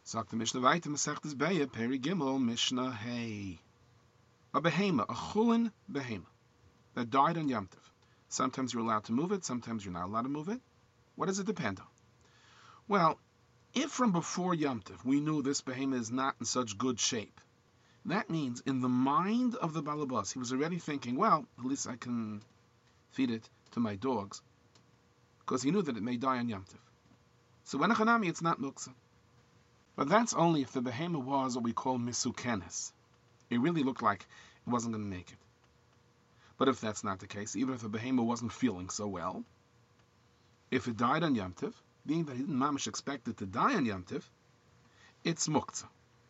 Sagt the Mishnah weiter, Masechtes Beya, Peri Gimel, Mishnah Hey. A behema, a chulin behema, that died on Yom Tov. Sometimes you're allowed to move it, sometimes you're not allowed to move it. What does it depend on? Well, if from before Yom Tov we knew this behema is not in such good shape, that means in the mind of the balabas, he was already thinking, well, at least I can feed it to my dogs, because he knew that it may die on Yom Tov. So when a chanami, it's not muksa. But that's only if the behema was what we call misukenes. It really looked like it wasn't going to make it. But if that's not the case, even if the behema wasn't feeling so well, if it died on Yom Tov, being that he didn't mamish expect it to die on Yom Tov, it's muktzah.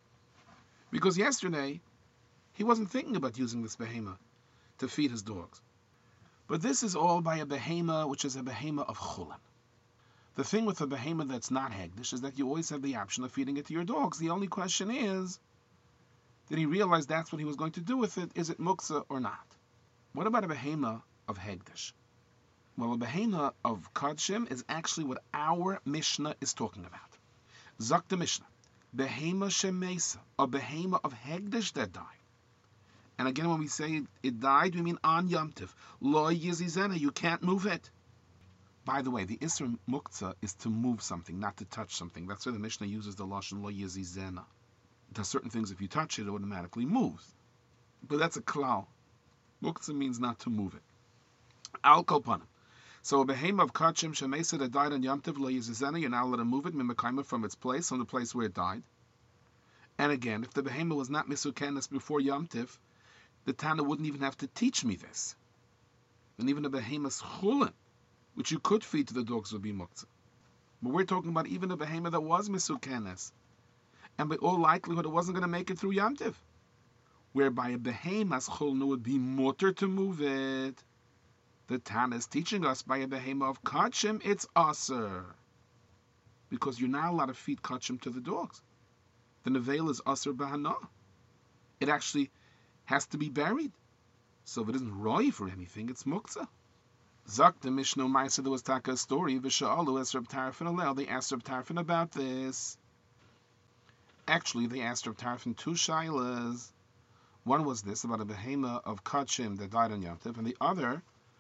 Because yesterday, he wasn't thinking about using this behema to feed his dogs. But this is all by a behema, which is a behema of chulin. The thing with a behema that's not hegdish is that you always have the option of feeding it to your dogs. The only question is, did he realize that's what he was going to do with it? Is it muktzah or not? What about a behema of hegdish? Well, a behema of kadshim is actually what our Mishnah is talking about. Zok the Mishnah, behema shemesa, a behema of hegdish that died. And again, when we say it died, we mean on Yom Tov. Lo yizizena, you can't move it. By the way, the Isra Muktzah is to move something, not to touch something. That's why the Mishnah uses the lashon lo yizizena. There's certain things, if you touch it, it automatically moves. But that's a klal. Muktzah means not to move it. Al kolpanim. So a behema of kachim shemesa that died on Yom Tov lo yizizena, you're not allowed to move it mimakaima from its place, from the place where it died. And again, if the behema was not misukenes before Yom Tov, the Tana wouldn't even have to teach me this. And even a behemoth's chulin, which you could feed to the dogs, would be muktzah. But we're talking about even a behemoth that was misukenes, and by all likelihood it wasn't going to make it through Yom Tov, whereby a behemoth's chulin would be mutter to move it. The Tana is teaching us by a behemoth of kachim, it's aser, because you're not allowed to feed kachim to the dogs. The nevel is aser bahana. It actually has to be buried. So if it isn't roy for anything, it's muktzah. Zak the Mishnah Maisa, there was taka story, Visha'alu es Reb Tarfon alel, they asked Reb Tarfon about this. Actually, they asked Reb Tarfon two shaylas. One was this, about a behema of kachim that died on Yom Tov, and the other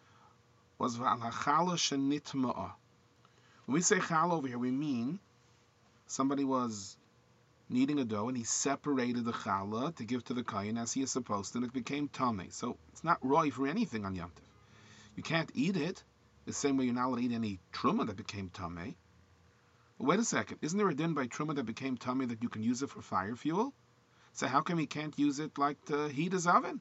was v'al hachala shenitma'a. When we say chala over here, we mean somebody was kneading a dough, and he separated the challah to give to the kohen as he is supposed to, and it became tameh. So it's not roy for anything on Yom Tov. You can't eat it the same way you're not allowed to eat any truma that became tameh. But wait a second, isn't there a din by truma that became tameh that you can use it for fire fuel? So how come he can't use it like to heat his oven?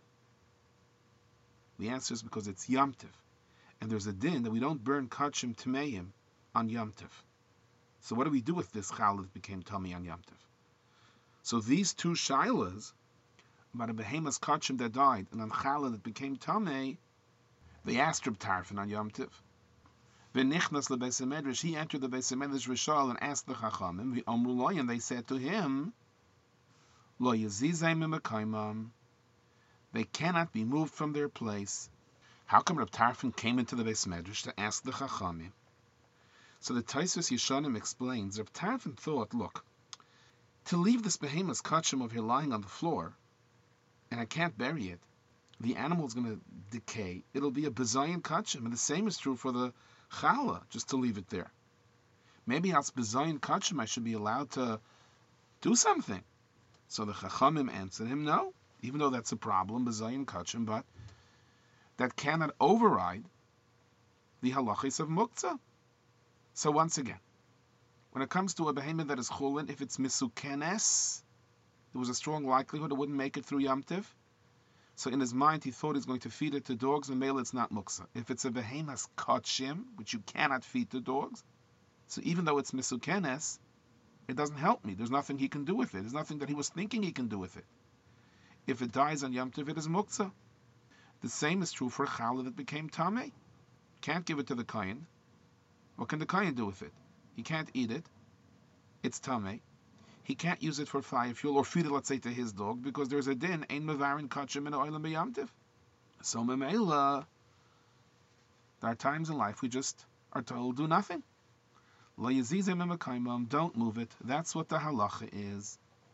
The answer is because it's Yom Tov, and there's a din that we don't burn kachim tameim on Yom Tov. So what do we do with this challah that became tameh on Yom Tov? So these two shilas, about a behemoth's kachim that died and on challah that became tameh, they asked Reb Tarfon on Yom Tov. V'nichnas lebeis hamedrash, he entered the beis hamedrash Rishal and asked the chachamim, v'amru lo, and they said to him, lo yazizay mimakaimam, they cannot be moved from their place. How come Reb Tarfon came into the beis hamedrash to ask the chachamim? So the Tosfos Yeshanim explains, Reb Tarfon thought, look, to leave this behemoth's kachim over here lying on the floor, and I can't bury it, the animal's going to decay. It'll be a bezayin kachim, and the same is true for the challah, just to leave it there. Maybe as bezayin kachim I should be allowed to do something. So the chachamim answered him, no, even though that's a problem, bezayin kachim, but that cannot override the halachis of muktzah. So once again, when it comes to a behemoth that is chulin, if it's misukenes, there was a strong likelihood it wouldn't make it through Yom Tov. So in his mind, he thought he's going to feed it to dogs, and male, it's not muksa. If it's a behemoth's kachim, which you cannot feed to dogs, so even though it's misukenes, it doesn't help me. There's nothing he can do with it. There's nothing that he was thinking he can do with it. If it dies on Yom Tov, it is muksa. The same is true for a challah that became tameh. Can't give it to the kohen. What can the kohen do with it? He can't eat it. It's tameh. He can't use it for fire fuel or feed it, let's say, to his dog, because there's a din, ein mevarin kachim in oilam b'yam tiv. So memela, there are times in life we just are told do nothing. Lo yazizem emakaimam, don't move it. That's what the halacha is.